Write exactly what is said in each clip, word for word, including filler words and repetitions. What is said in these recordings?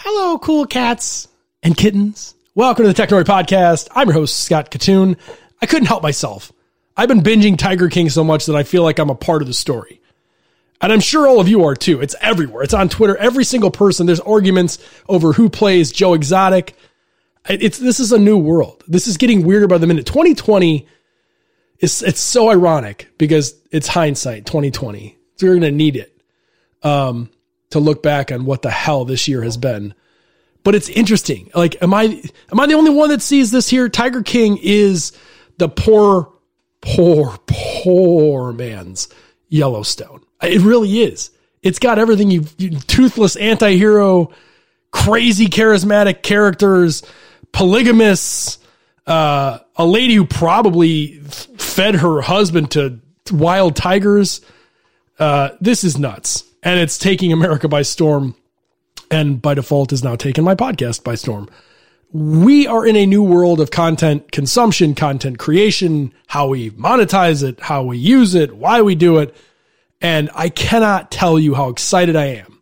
Hello, cool cats and kittens. Welcome to the Technoid Podcast. I'm your host, Scott Katoon. I couldn't help myself. I've been binging Tiger King so much that I feel like I'm a part of the story. And I'm sure all of you are too. It's everywhere. It's on Twitter. Every single person. There's arguments over who plays Joe Exotic. It's This is a new world. This is getting weirder by the minute. twenty twenty is it's so ironic because it's hindsight, twenty twenty. So you're going to need it um, to look back on what the hell this year has been. But it's interesting. Like, am I am I the only one that sees this here? Tiger King is the poor, poor, poor man's Yellowstone. It really is. It's got everything you, you toothless anti-hero, crazy charismatic characters, polygamists, uh, a lady who probably fed her husband to wild tigers. Uh, this is nuts. And it's taking America by storm. And by default is now taking my podcast by storm. We are in a new world of content consumption, content creation, how we monetize it, how we use it, why we do it. And I cannot tell you how excited I am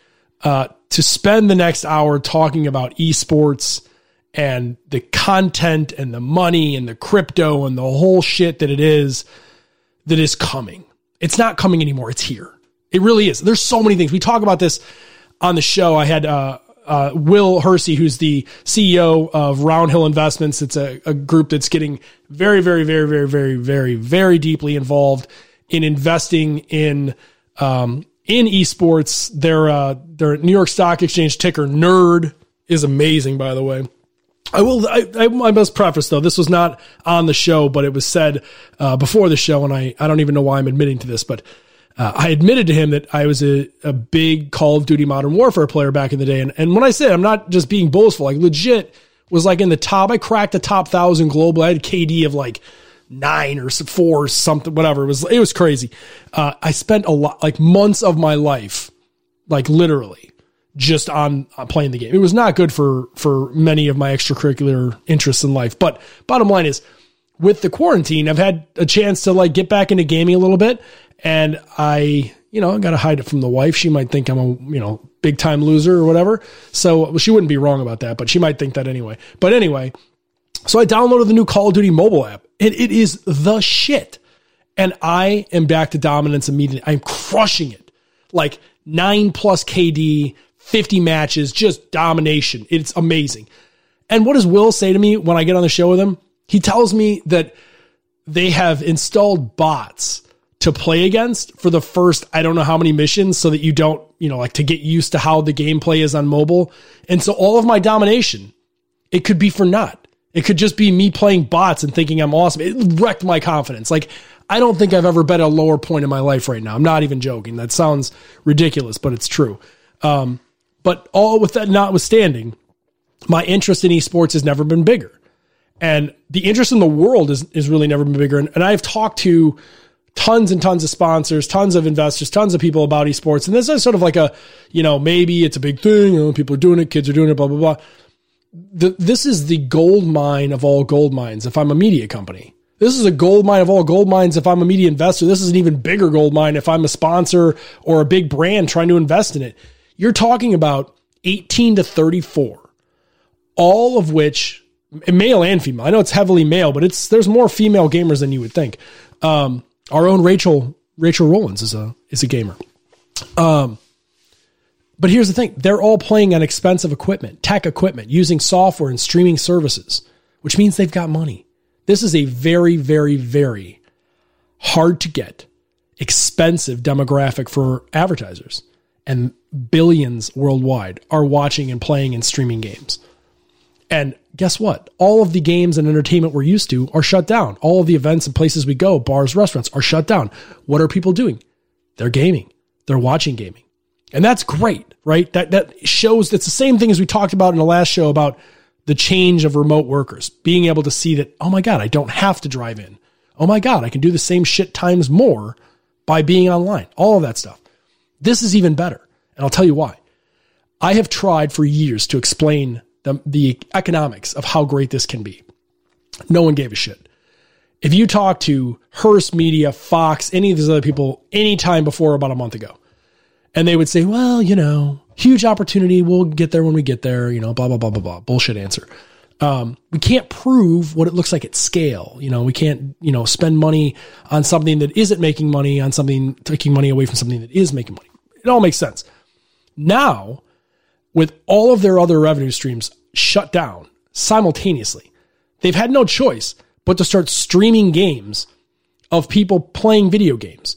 uh, to spend the next hour talking about esports and the content and the money and the crypto and the whole shit that it is that is coming. It's not coming anymore. It's here. It really is. There's so many things. We talk about this on the show. I had uh, uh, Will Hersey, who's the C E O of Round Hill Investments. It's a, a group that's getting very, very, very, very, very, very, very deeply involved in investing in um, in esports. Their uh, their New York Stock Exchange ticker NERD is amazing, by the way. I will. I, I, I must preface though, this was not on the show, but it was said uh, before the show, and I I don't even know why I'm admitting to this, but. Uh, I admitted to him that I was a, a big Call of Duty Modern Warfare player back in the day. And, and when I say I'm not just being boastful, like legit was like in the top, I cracked the top thousand global. I had a K D of like nine or four or something, whatever. It was, it was crazy. Uh, I spent a lot, like months of my life, like literally just on, on playing the game. It was not good for, for many of my extracurricular interests in life. But bottom line is with the quarantine, I've had a chance to like get back into gaming a little bit. And I, you know, I got to hide it from the wife. She might think I'm a, you know, big time loser or whatever. So well, she wouldn't be wrong about that, but she might think that anyway. But anyway, so I downloaded the new Call of Duty mobile app and it is the shit. And I am back to dominance immediately. I'm crushing it. Like nine plus K D, fifty matches, just domination. It's amazing. And what does Will say to me when I get on the show with him? He tells me that they have installed bots to play against for the first, I don't know how many missions so that you don't, you know, like to get used to how the gameplay is on mobile. And so all of my domination, it could be for naught. It could just be me playing bots and thinking I'm awesome. It wrecked my confidence. Like, I don't think I've ever been at a lower point in my life right now. I'm not even joking. That sounds ridiculous, but it's true. Um, but all with that notwithstanding, my interest in esports has never been bigger. And the interest in the world is, is really never been bigger. And, and I've talked to tons and tons of sponsors, tons of investors, tons of people about esports. And this is sort of like a, you know, maybe it's a big thing, you know, people are doing it, kids are doing it, blah, blah, blah. The, this is the gold mine of all gold mines if I'm a media company. This is a gold mine of all gold mines if I'm a media investor. This is an even bigger gold mine if I'm a sponsor or a big brand trying to invest in it. You're talking about eighteen to thirty-four, all of which, male and female. I know it's heavily male, but it's there's more female gamers than you would think. Um, Our own Rachel, Rachel Rollins is a, is a gamer. Um, but here's the thing. They're all playing on expensive equipment, tech equipment, using software and streaming services, which means they've got money. This is a very, very, very hard to get, expensive demographic for advertisers. And billions worldwide are watching and playing and streaming games. And guess what? All of the games and entertainment we're used to are shut down. All of the events and places we go, bars, restaurants, are shut down. What are people doing? They're gaming. They're watching gaming. And that's great, right? That that shows that's the same thing as we talked about in the last show about the change of remote workers, being able to see that, oh my God, I don't have to drive in. Oh my God, I can do the same shit times more by being online. All of that stuff. This is even better. And I'll tell you why. I have tried for years to explain The, the economics of how great this can be. No one gave a shit. If you talk to Hearst Media, Fox, any of these other people anytime before about a month ago, and they would say, well, you know, huge opportunity. We'll get there when we get there, you know, blah, blah, blah, blah, blah. Bullshit answer. Um, we can't prove what it looks like at scale. You know, we can't, you know, spend money on something that isn't making money on something, taking money away from something that is making money. It all makes sense. Now, with all of their other revenue streams shut down simultaneously, they've had no choice but to start streaming games of people playing video games.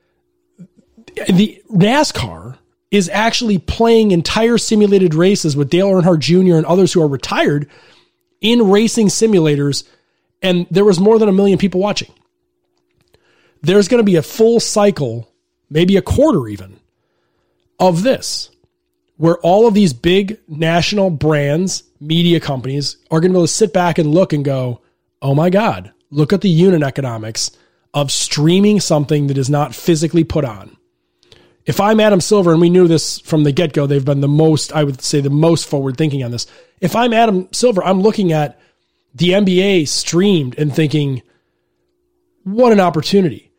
The NASCAR is actually playing entire simulated races with Dale Earnhardt Junior and others who are retired in racing simulators, and there was more than a million people watching. There's going to be a full cycle, maybe a quarter even, of this, where all of these big national brands, media companies, are going to be able to sit back and look and go, oh my God, look at the unit economics of streaming something that is not physically put on. If I'm Adam Silver, and we knew this from the get-go, they've been the most, I would say, the most forward-thinking on this. If I'm Adam Silver, I'm looking at the N B A streamed and thinking, what an opportunity.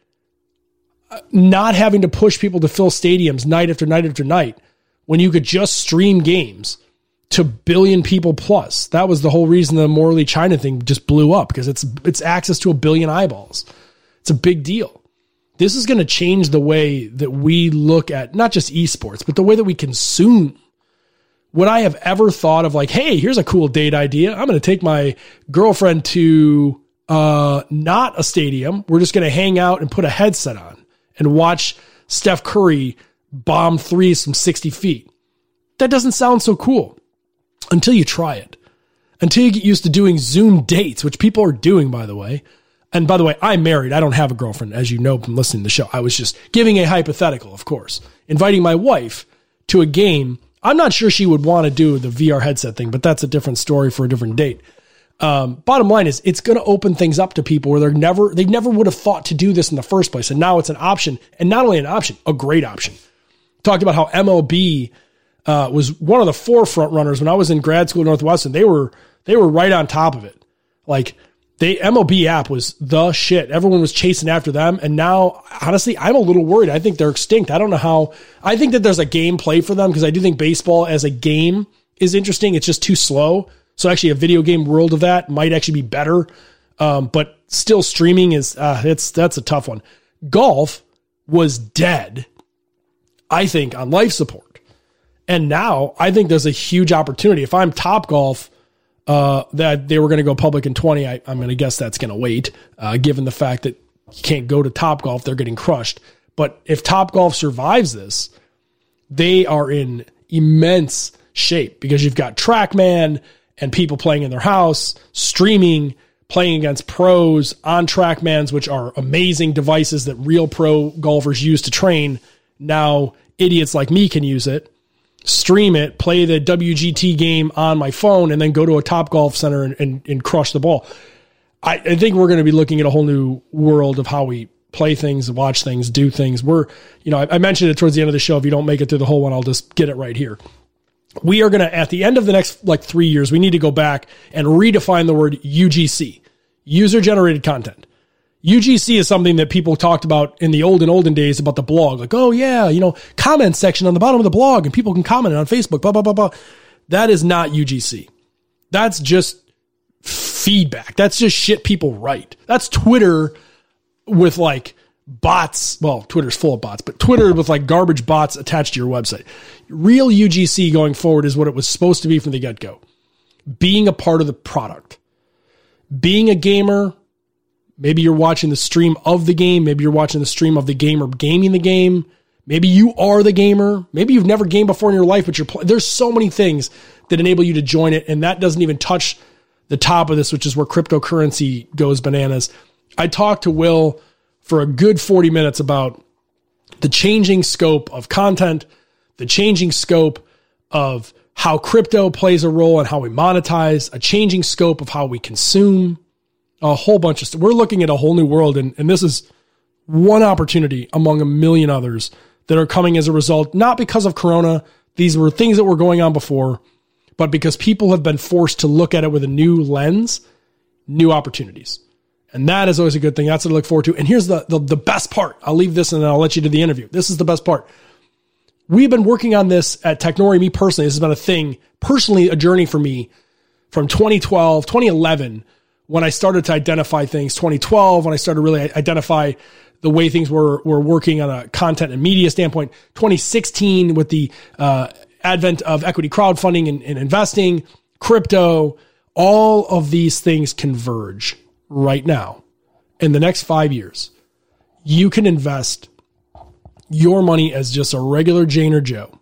Not having to push people to fill stadiums night after night after night when you could just stream games to billion people plus. That was the whole reason the Morley China thing just blew up, because it's it's access to a billion eyeballs. It's a big deal. This is going to change the way that we look at not just esports, but the way that we consume. Would I have ever thought of like, hey, here's a cool date idea. I'm going to take my girlfriend to uh, not a stadium. We're just going to hang out and put a headset on and watch Steph Curry bomb threes from sixty feet. That doesn't sound so cool until you try it. Until you get used to doing Zoom dates, which people are doing, by the way. And by the way, I'm married. I don't have a girlfriend, as you know from listening to the show. I was just giving a hypothetical, of course. Inviting my wife to a game. I'm not sure she would want to do the V R headset thing, but that's a different story for a different date. Um, bottom line is, it's going to open things up to people where they're never, they never would have thought to do this in the first place. And now it's an option. And not only an option, a great option. Talked about how M L B uh, was one of the forefront runners when I was in grad school at Northwestern. They were, they were right on top of it. Like, the M L B app was the shit. Everyone was chasing after them. And now, honestly, I'm a little worried. I think they're extinct. I don't know how. I think that there's a game play for them, because I do think baseball as a game is interesting. It's just too slow. So actually a video game world of that might actually be better. Um, but still streaming is, uh, it's, that's a tough one. Golf was dead, I think, on life support. And now I think there's a huge opportunity. If I'm Topgolf, Uh, that they were going to go public in twenty. I, I'm going to guess that's going to wait, uh, given the fact that you can't go to Topgolf. They're getting crushed. But if Topgolf survives this, they are in immense shape, because you've got TrackMan and people playing in their house, streaming, playing against pros on TrackMans, which are amazing devices that real pro golfers use to train. Now, idiots like me can use it. Stream it, play the W G T game on my phone, and then go to a Topgolf center and, and, and crush the ball. I, I think we're going to be looking at a whole new world of how we play things, watch things, do things. We're, you know, I, I mentioned it towards the end of the show. If you don't make it through the whole one, I'll just get it right here. We are going to, at the end of the next like three years, we need to go back and redefine the word U G C, user generated content. U G C is something that people talked about in the olden, olden days about the blog. Like, oh yeah, you know, comment section on the bottom of the blog and people can comment on Facebook, blah, blah, blah, blah. That is not U G C. That's just feedback. That's just shit people write. That's Twitter with like bots. Well, Twitter's full of bots, but Twitter with like garbage bots attached to your website. Real U G C going forward is what it was supposed to be from the get-go. Being a part of the product. Being a gamer. Maybe you're watching the stream of the game. Maybe you're watching the stream of the gamer gaming the game. Maybe you are the gamer. Maybe you've never gamed before in your life, but you're playing. There's so many things that enable you to join it. And that doesn't even touch the top of this, which is where cryptocurrency goes bananas. I talked to Will for a good forty minutes about the changing scope of content, the changing scope of how crypto plays a role and how we monetize, a changing scope of how we consume. A whole bunch of stuff. We're looking at a whole new world, and, and this is one opportunity among a million others that are coming as a result, not because of Corona. These were things that were going on before, but because people have been forced to look at it with a new lens, new opportunities. And that is always a good thing. That's what I look forward to. And here's the, the, the best part. I'll leave this and then I'll let you do the interview. This is the best part. we've been working on this at Technori. Me personally, this has been a thing, personally, a journey for me from twenty twelve, twenty eleven, when I started to identify things, twenty twelve, when I started to really identify the way things were, were working on a content and media standpoint, twenty sixteen with the uh, advent of equity crowdfunding and, and investing, crypto, all of these things converge right now. In the next five years, you can invest your money as just a regular Jane or Joe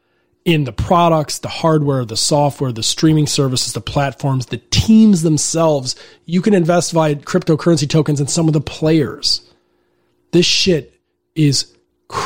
in the products, the hardware, the software, the streaming services, the platforms, the teams themselves. You can invest via cryptocurrency tokens in some of the players. This shit is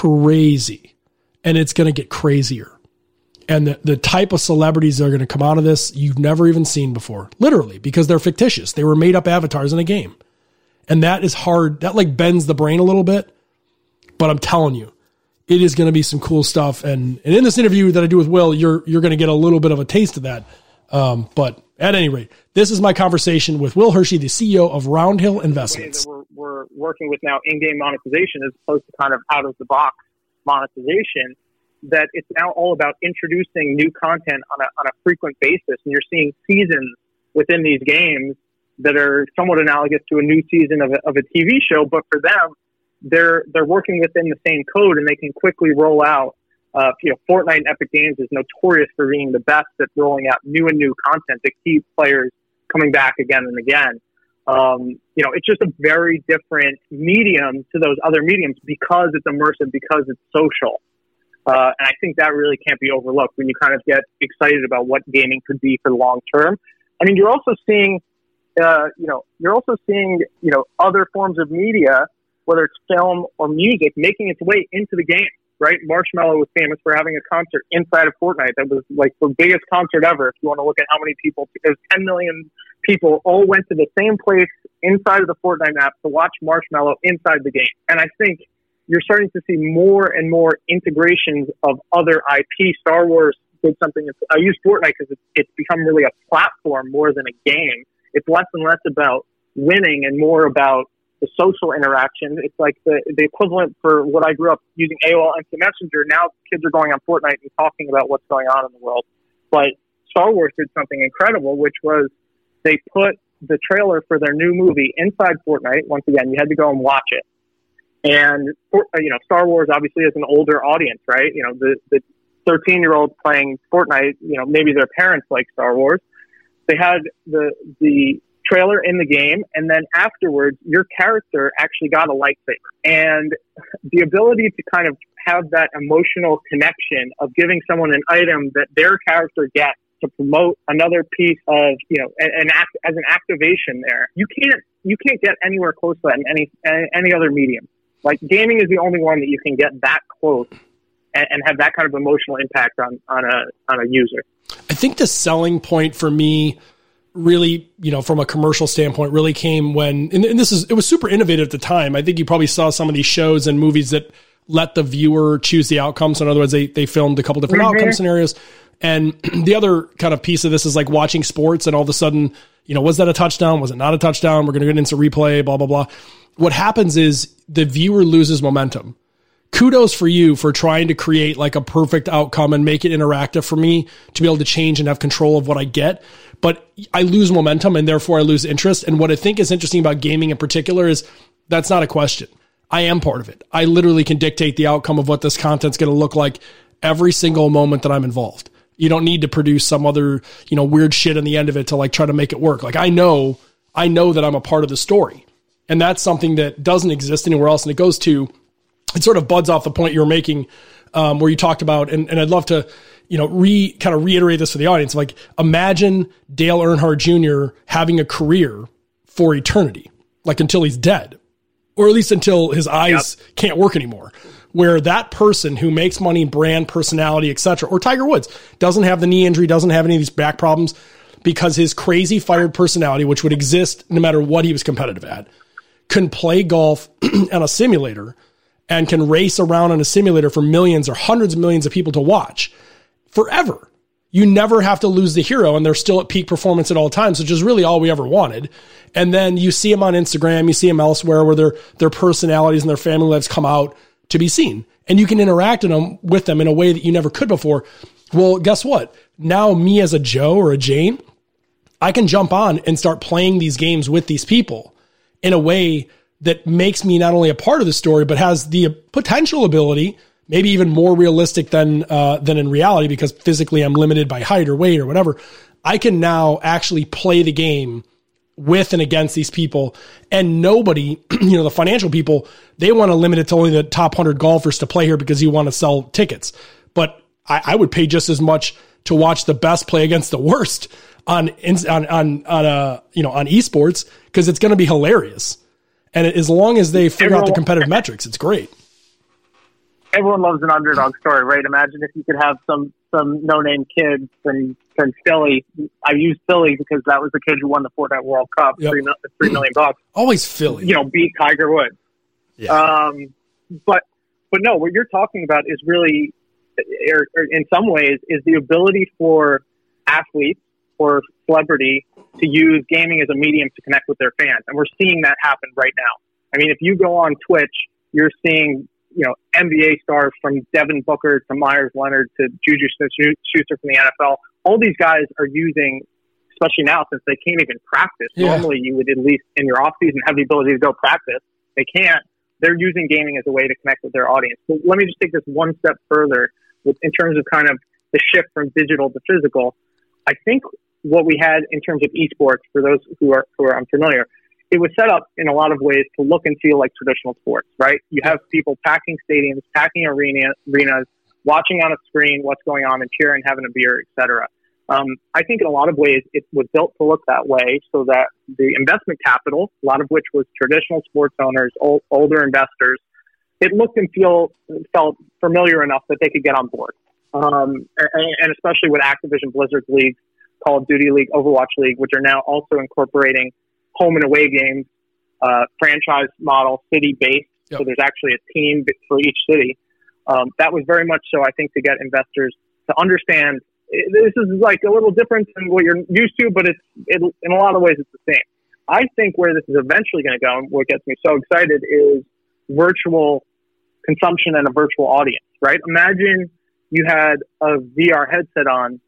crazy, and it's going to get crazier. And the, the type of celebrities that are going to come out of this, you've never even seen before, literally, because they're fictitious. They were made up avatars in a game. And that is hard. That like bends the brain a little bit, but I'm telling you, it is going to be some cool stuff. And, and in this interview that I do with Will, you're, you're going to get a little bit of a taste of that. Um, but at any rate, this is my conversation with Will Hershey, the C E O of Roundhill Investments. We're, we're working with now in-game monetization as opposed to kind of out-of-the-box monetization, that it's now all about introducing new content on a, on a frequent basis. And you're seeing seasons within these games that are somewhat analogous to a new season of a, of a T V show, but for them, they're they're working within the same code, and they can quickly roll out. Uh, you know, Fortnite and Epic Games is notorious for being the best at rolling out new and new content to keep players coming back again and again. Um, you know, it's just a very different medium to those other mediums because it's immersive, because it's social. Uh, and I think that really can't be overlooked when you kind of get excited about what gaming could be for the long term. I mean, you're also seeing, uh, you know, you're also seeing, you know, other forms of media, whether it's film or music, making its way into the game, right? Marshmello was famous for having a concert inside of Fortnite. That was like the biggest concert ever. If you want to look at how many people, it was ten million people all went to the same place inside of the Fortnite map to watch Marshmello inside the game. And I think you're starting to see more and more integrations of other I P. Star Wars did something. I use Fortnite because it's, it's become really a platform more than a game. It's less and less about winning and more about the social interaction. It's like the, the equivalent for what I grew up using A O L Instant Messenger. Now kids are going on Fortnite and talking about what's going on in the world. But Star Wars did something incredible, which was they put the trailer for their new movie inside Fortnite. Once again, you had to go and watch it. And, you know, Star Wars obviously is an older audience, right? You know, the, the thirteen-year-olds playing Fortnite, you know, maybe their parents like Star Wars. They had the the trailer in the game, and then afterwards, your character actually got a lightsaber. And the ability to kind of have that emotional connection of giving someone an item that their character gets to promote another piece of, you know, an act as an activation there, you can't you can't get anywhere close to that in any any other medium. Like, gaming is the only one that you can get that close and, and have that kind of emotional impact on, on a on a user. I think the selling point for me really, you know, from a commercial standpoint, really came when, and, and this is, it was super innovative at the time. I think you probably saw some of these shows and movies that let the viewer choose the outcome. So in other words, they, they filmed a couple different mm-hmm. outcome scenarios. And the other kind of piece of this is like watching sports, and all of a sudden, you know, was that a touchdown? Was it not a touchdown? We're going to get into replay, blah, blah, blah. What happens is the viewer loses momentum. Kudos for you for trying to create like a perfect outcome and make it interactive for me to be able to change and have control of what I get. But I lose momentum, and therefore I lose interest. And what I think is interesting about gaming in particular is that's not a question. I am part of it. I literally can dictate the outcome of what this content's going to look like every single moment that I'm involved. You don't need to produce some other, you know, weird shit in the end of it to like try to make it work. Like I know, I know that I'm a part of the story, and that's something that doesn't exist anywhere else. And it goes to, it sort of buds off the point you were making, um, where you talked about, and, and I'd love to, you know, re kind of reiterate this for the audience. Like, imagine Dale Earnhardt Junior having a career for eternity, like until he's dead, or at least until his eyes yep. can't work anymore. Where that person who makes money, brand, personality, et cetera, or Tiger Woods doesn't have the knee injury, doesn't have any of these back problems because his crazy fired personality, which would exist no matter what he was competitive at, can play golf on a simulator and can race around on a simulator for millions or hundreds of millions of people to watch forever. You never have to lose the hero, and they're still at peak performance at all times, which is really all we ever wanted. And then you see them on Instagram, you see them elsewhere where their, their personalities and their family lives come out to be seen. and you can interact in them, with them in a way that you never could before. Well, guess what? Now me as a Joe or a Jane, I can jump on and start playing these games with these people in a way that makes me not only a part of the story, but has the potential ability, maybe even more realistic than uh, than in reality, because physically I'm limited by height or weight or whatever. I can now actually play the game with and against these people, and nobody, you know, the financial people, they want to limit it to only the top one hundred golfers to play here because you want to sell tickets. But I, I would pay just as much to watch the best play against the worst on on on on uh you know on esports, because it's going to be hilarious. And as long as they figure Everyone, out the competitive metrics, it's great. Everyone loves an underdog story, right? Imagine if you could have some some no-name kid from, from Philly. I use Philly because that was the kid who won the Fortnite World Cup, yep. three, three million bucks. Always Philly. You know, beat Tiger Woods. Yeah. Um, but but no, what you're talking about is really, or, or in some ways, is the ability for athletes or celebrity to use gaming as a medium to connect with their fans. And we're seeing that happen right now. I mean, if you go on Twitch, you're seeing, you know, N B A stars from Devin Booker to Myers Leonard to Juju Smith-Schuster from the N F L. All these guys are using, especially now since they can't even practice. Yeah. Normally you would at least in your off season have the ability to go practice. They can't. They're using gaming as a way to connect with their audience. So let me just take this one step further with, in terms of kind of the shift from digital to physical. I think what we had in terms of esports, for those who are who are unfamiliar, it was set up in a lot of ways to look and feel like traditional sports, right? You have people packing stadiums, packing arena, arenas, watching on a screen what's going on and cheering, having a beer, et cetera. Um, I think in a lot of ways it was built to look that way so that the investment capital, a lot of which was traditional sports owners, old, older investors, it looked and feel felt familiar enough that they could get on board. Um, and, and especially with Activision Blizzard's leagues, Call of Duty League, Overwatch League, which are now also incorporating home and away games, uh, franchise model, city-based. Yep. So there's actually a team for each city. Um, that was very much so, I think, to get investors to understand this is like a little different than what you're used to, but it's it, in a lot of ways it's the same. I think where this is eventually going to go, and what gets me so excited, is virtual consumption and a virtual audience, right? Imagine you had a V R headset on,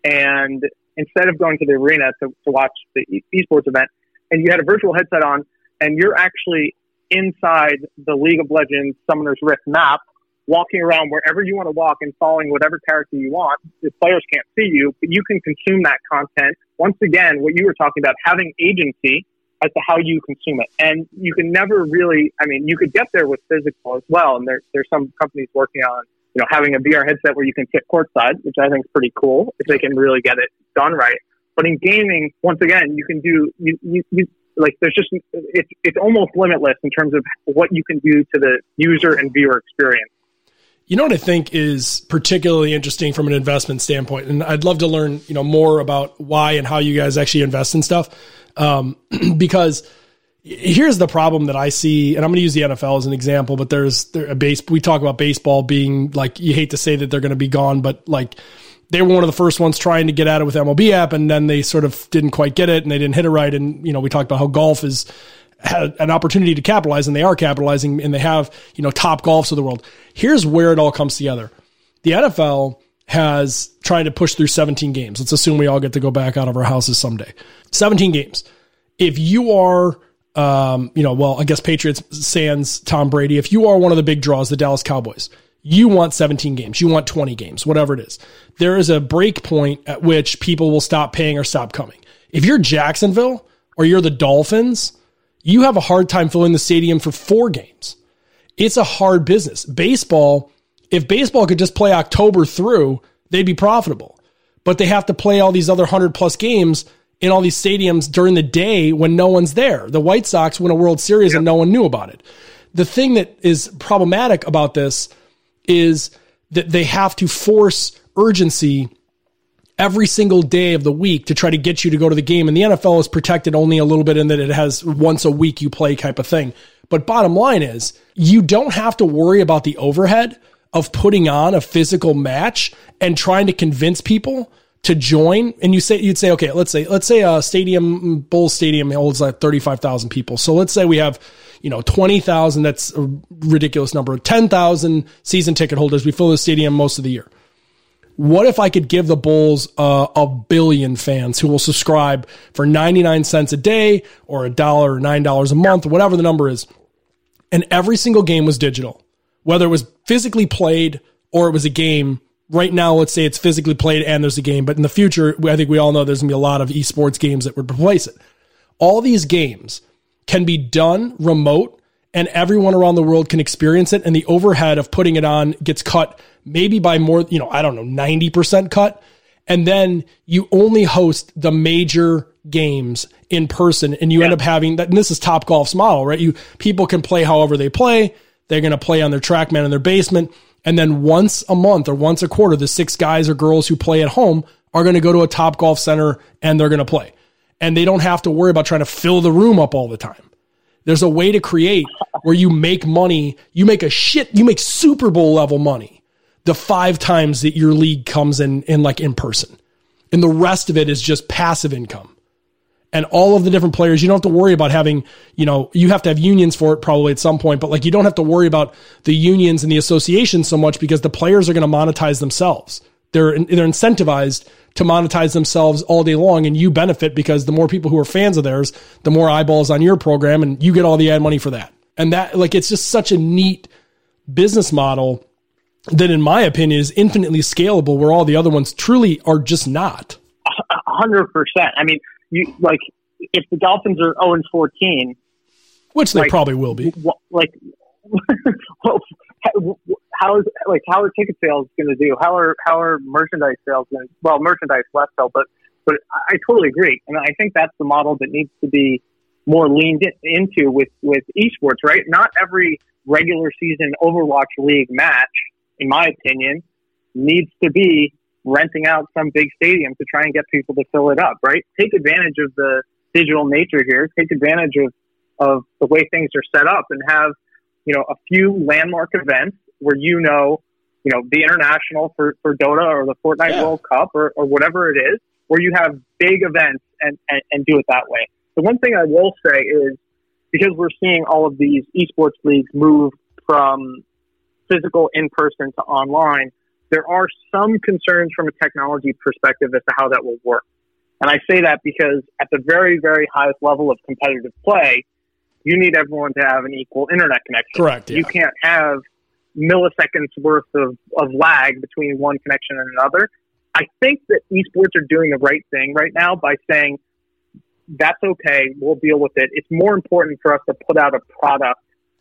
and instead of going to the arena to, to watch the esports event, and you had a virtual headset on, and you're actually inside the League of Legends Summoner's Rift map, walking around wherever you want to walk and following whatever character you want. The players can't see you, but you can consume that content. Once again, what you were talking about, having agency as to how you consume it. And you can never really, I mean, you could get there with physical as well. And there, there's some companies working on, you know, having a V R headset where you can sit courtside, which I think is pretty cool if they can really get it done right. But in gaming, once again, you can do, you, you, you like, there's just, it's, it's almost limitless in terms of what you can do to the user and viewer experience. You know what I think is particularly interesting from an investment standpoint, and I'd love to learn, you know, more about why and how you guys actually invest in stuff. Um, because here's the problem that I see, and I'm going to use the N F L as an example, but there's there a base. We talk about baseball being like, you hate to say that they're going to be gone, but like they were one of the first ones trying to get at it with M L B app, and then they sort of didn't quite get it, and they didn't hit it right. And you know, we talked about how golf is had an opportunity to capitalize, and they are capitalizing, and they have, you know, top golfs of the world. Here's where it all comes together. The N F L has tried to push through seventeen games. Let's assume we all get to go back out of our houses someday. seventeen games. If you are, um, you know, well, I guess Patriots sans Tom Brady, if you are one of the big draws, the Dallas Cowboys, you want seventeen games. You want twenty games, whatever it is. There is a break point at which people will stop paying or stop coming. If you're Jacksonville or you're the Dolphins, you have a hard time filling the stadium for four games. It's a hard business. Baseball, if baseball could just play October through, they'd be profitable. But they have to play all these other one hundred plus games in all these stadiums during the day when no one's there. The White Sox win a World Series, yep, and no one knew about it. The thing that is problematic about this is that they have to force urgency every single day of the week to try to get you to go to the game. And the N F L is protected only a little bit in that it has once a week you play type of thing. But bottom line is you don't have to worry about the overhead of putting on a physical match and trying to convince people to join, and you say, you'd say, okay, let's say, let's say a stadium, Bulls Stadium holds like thirty-five thousand people. So let's say we have, you know, twenty thousand, that's a ridiculous number, ten thousand season ticket holders. We fill the stadium most of the year. What if I could give the Bulls uh, a billion fans who will subscribe for ninety-nine cents a day or a dollar or nine dollars a month, or whatever the number is, and every single game was digital, whether it was physically played or it was a game. Right now, let's say it's physically played and there's a game, but in the future, I think we all know there's going to be a lot of esports games that would replace it. All these games can be done remote and everyone around the world can experience it, and the overhead of putting it on gets cut maybe by more, you know, I don't know, ninety percent cut. And then you only host the major games in person, and you yeah. end up having that. And this is Topgolf's model, right? You people can play however they play. They're going to play on their TrackMan in their basement. And then once a month or once a quarter, the six guys or girls who play at home are going to go to a Topgolf center and they're going to play. And they don't have to worry about trying to fill the room up all the time. There's a way to create where you make money. You make a shit, you make Super Bowl level money the five times that your league comes in, in like in person. And the rest of it is just passive income. And all of the different players, you don't have to worry about having, you know, you have to have unions for it probably at some point, but like you don't have to worry about the unions and the associations so much because the players are going to monetize themselves. They're they're incentivized to monetize themselves all day long, and you benefit because the more people who are fans of theirs, the more eyeballs on your program, and you get all the ad money for that. And that, like, it's just such a neat business model that, in my opinion, is infinitely scalable, where all the other ones truly are just not. A hundred percent. I mean, You like if the Dolphins are zero and fourteen, which they like, probably will be. Like, how is like how are ticket sales going to do? How are how are merchandise sales going? Well, merchandise less so, but but I totally agree, and I think that's the model that needs to be more leaned into with with esports. Right? Not every regular season Overwatch League match, in my opinion, needs to be renting out some big stadium to try and get people to fill it up, right? Take advantage of the digital nature here. Take advantage of, of the way things are set up and have, you know, a few landmark events where, you know, you know, the international for, for Dota or the Fortnite yeah. World Cup or, or whatever it is, where you have big events and, and, and do it that way. The one thing I will say is because we're seeing all of these esports leagues move from physical in-person to online, there are some concerns from a technology perspective as to how that will work. And I say that because at the very, very highest level of competitive play, you need everyone to have an equal internet connection. Correct. Yeah. You can't have milliseconds worth of, of lag between one connection and another. I think that esports are doing the right thing right now by saying, that's okay, we'll deal with it. It's more important for us to put out a product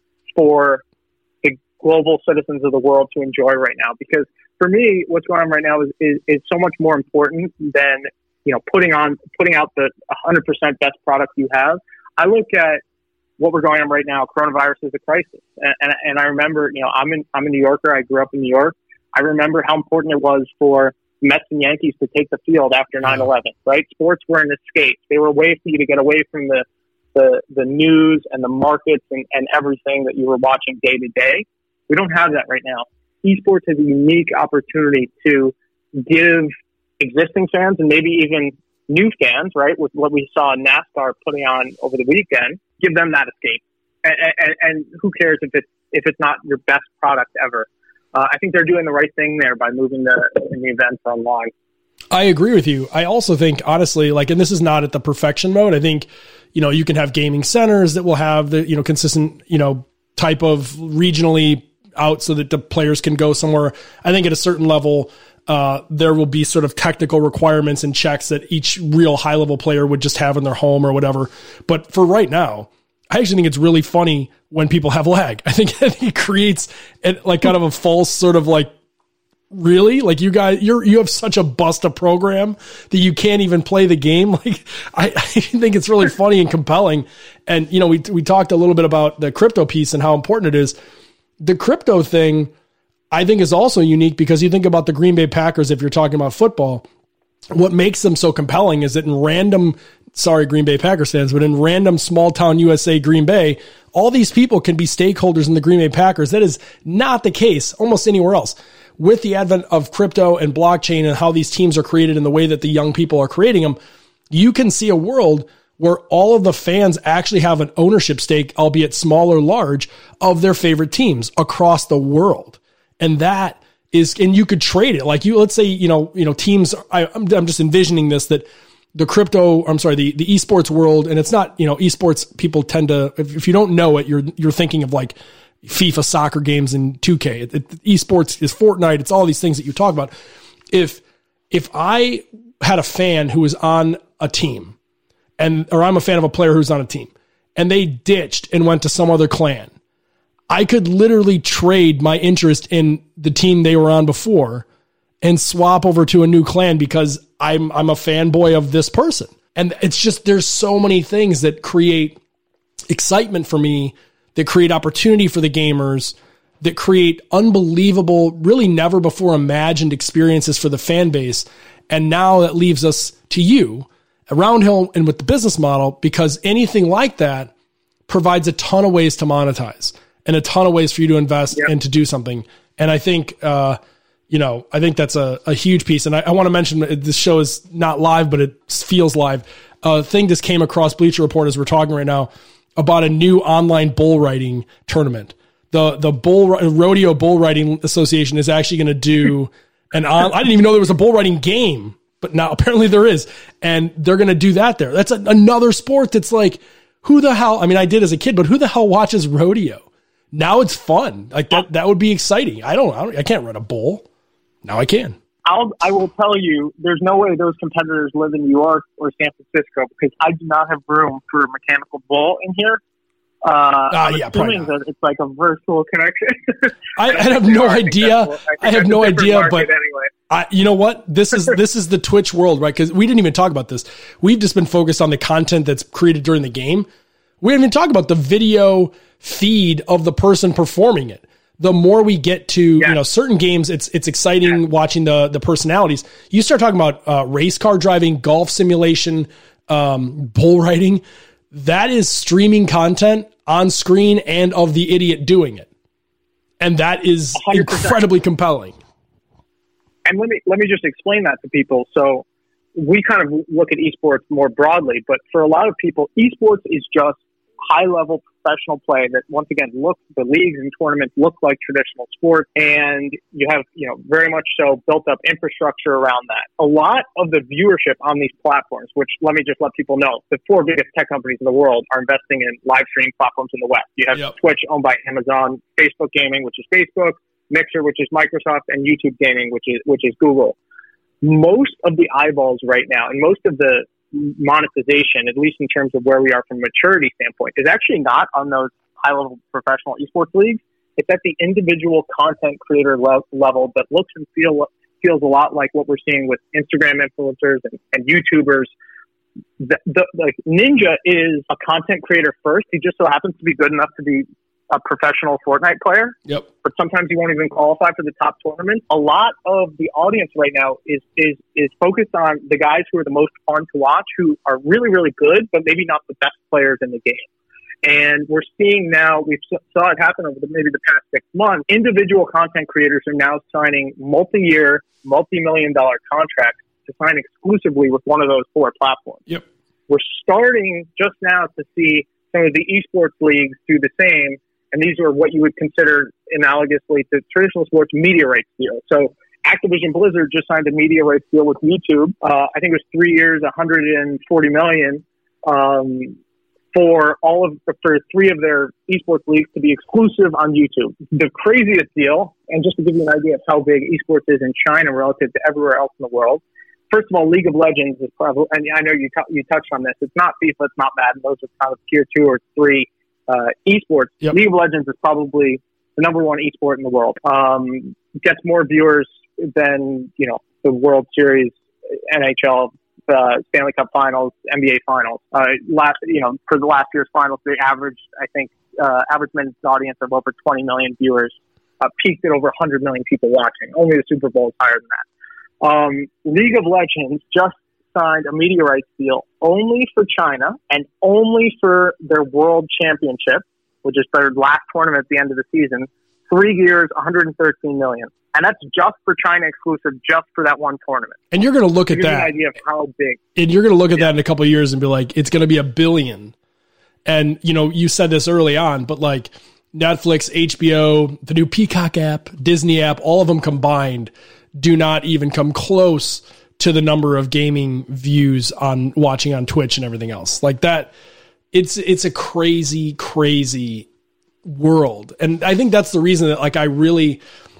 for the global citizens of the world to enjoy right now, because for me, what's going on right now is, is, is so much more important than, you know, putting on, putting out the one hundred percent best product you have. I look at what we're going on right now. Coronavirus is a crisis. And, and, and I remember, you know, I'm in, I'm a New Yorker. I grew up in New York. I remember how important it was for Mets and Yankees to take the field after nine eleven, right? Sports were an escape. They were a way for you to get away from the, the, the news and the markets and, and everything that you were watching day to day. We don't have that right now. Esports has a unique opportunity to give existing fans and maybe even new fans, right, with what we saw NASCAR putting on over the weekend, give them that escape. And, and, and who cares if it's, if it's not your best product ever? Uh, I think they're doing the right thing there by moving the, the events online. I agree with you. I also think, honestly, like, and this is not at the perfection mode. I think, you know, you can have gaming centers that will have the, you know, consistent, you know, type of regionally out so that the players can go somewhere. I think at a certain level, uh, there will be sort of technical requirements and checks that each real high level player would just have in their home or whatever. But for right now, I actually think it's really funny when people have lag. I think it creates it like kind of a false sort of like, really? Like you guys, you're, you have such a bust a program that you can't even play the game. Like I, I think it's really funny and compelling. And, you know, we, we talked a little bit about the crypto piece and how important it is. The crypto thing, I think, is also unique because you think about the Green Bay Packers, if you're talking about football, what makes them so compelling is that in random, sorry, Green Bay Packers fans, but in random small town U S A, Green Bay, all these people can be stakeholders in the Green Bay Packers. That is not the case almost anywhere else. with the advent of crypto and blockchain and how these teams are created and the way that the young people are creating them, you can see a world where all of the fans actually have an ownership stake, albeit small or large, of their favorite teams across the world. And that is, and you could trade it. Like you, let's say, you know, you know, teams, I, I'm, I'm just envisioning this, that the crypto, I'm sorry, the, the esports world, and it's not, you know, esports people tend to, if, if you don't know it, you're, you're thinking of like FIFA soccer games and two K. It, it, esports is Fortnite. It's all these things that you talk about. If, if I had a fan who was on a team and, or I'm a fan of a player who's on a team and they ditched and went to some other clan, I could literally trade my interest in the team they were on before and swap over to a new clan because I'm I'm a fanboy of this person. And it's just, there's so many things that create excitement for me, that create opportunity for the gamers, that create unbelievable, really never before imagined experiences for the fan base. And now that leaves us to you at Roundhill and with the business model, because anything like that provides a ton of ways to monetize and a ton of ways for you to invest yep. and to do something. And I think, uh, you know, I think that's a, a huge piece. And I, I want to mention this show is not live, but it feels live. A uh, thing just came across Bleacher Report as we're talking right now about a new online bull riding tournament. The the bull rodeo bull riding association is actually going to do an on, I didn't even know there was a bull riding game, but now apparently there is. And they're going to do that there. That's a, another sport that's like, who the hell, I mean, I did as a kid, but who the hell watches rodeo? Now it's fun. Like that, that would be exciting. I don't, I don't, I can't run a bull. Now I can. I'll, I will tell you, there's no way those competitors live in New York or San Francisco because I do not have room for a mechanical bull in here. Uh, uh I'm yeah, assuming that it's like a virtual connection. I, I have no idea. I, I have no idea, but anyway. I, you know what? This is this is the Twitch world, right? Because we didn't even talk about this. We've just been focused on the content that's created during the game. We didn't even talk about the video feed of the person performing it. The more we get to, yeah. you know, certain games, it's it's exciting yeah. watching the the personalities. You start talking about uh, race car driving, golf simulation, um, bull riding. That is streaming content on screen and of the idiot doing it, and that is one hundred percent incredibly compelling. And let me let me just explain that to people. So we kind of look at esports more broadly, but for a lot of people, esports is just high-level professional play that, once again, look, the leagues and tournaments look like traditional sports, and you have, you know, very much so built-up infrastructure around that. A lot of the viewership on these platforms, which, let me just let people know, the four biggest tech companies in the world are investing in live streaming platforms in the West. You have yep. Twitch, owned by Amazon, Facebook Gaming, which is Facebook, Mixer, which is Microsoft, and YouTube Gaming, which is which is Google. Most of the eyeballs right now, and most of the monetization, at least in terms of where we are from a maturity standpoint, is actually not on those high-level professional esports leagues. It's at the individual content creator le- level that looks and feel, feels a lot like what we're seeing with Instagram influencers and, and YouTubers. The, the, like Ninja is a content creator first. He just so happens to be good enough to be a professional Fortnite player. Yep. But sometimes you won't even qualify for the top tournaments. A lot of the audience right now is is is focused on the guys who are the most fun to watch, who are really, really good, but maybe not the best players in the game. And we're seeing now, we saw it happen over the, maybe the past six months, individual content creators are now signing multi-year, multi-million dollar contracts to sign exclusively with one of those four platforms. Yep. We're starting just now to see some of the esports leagues do the same. And these are what you would consider analogously to traditional sports media rights deals. So Activision Blizzard just signed a media rights deal with YouTube. Uh, I think it was three years, one hundred forty million dollars um, for all of for three of their esports leagues to be exclusive on YouTube. The craziest deal, and just to give you an idea of how big esports is in China relative to everywhere else in the world. First of all, League of Legends is probably, and I know you t- you touched on this. It's not FIFA, it's not Madden. Those are kind of tier two or three. Uh, esports, yep. League of Legends is probably the number one esport in the world. Um, gets more viewers than, you know, the World Series, N H L, uh, Stanley Cup Finals, N B A Finals. Uh, last, you know, for the last year's finals, they averaged, I think, uh, average minutes audience of over twenty million viewers, uh, peaked at over one hundred million people watching. Only the Super Bowl is higher than that. Um, League of Legends just signed a media rights deal only for China and only for their World Championship, which is their last tournament at the end of the season. Three years, one hundred thirteen million. And that's just for China exclusive, just for that one tournament. And you're going to look at that. An idea of how big. And you're going to look at yeah. that in a couple of years and be like, it's going to be a billion. And, you know, you said this early on, but like Netflix, H B O, the new Peacock app, Disney app, all of them combined do not even come close to the number of gaming views on watching on Twitch and everything else like that. It's, it's a crazy, crazy world. And I think that's the reason that like, I really,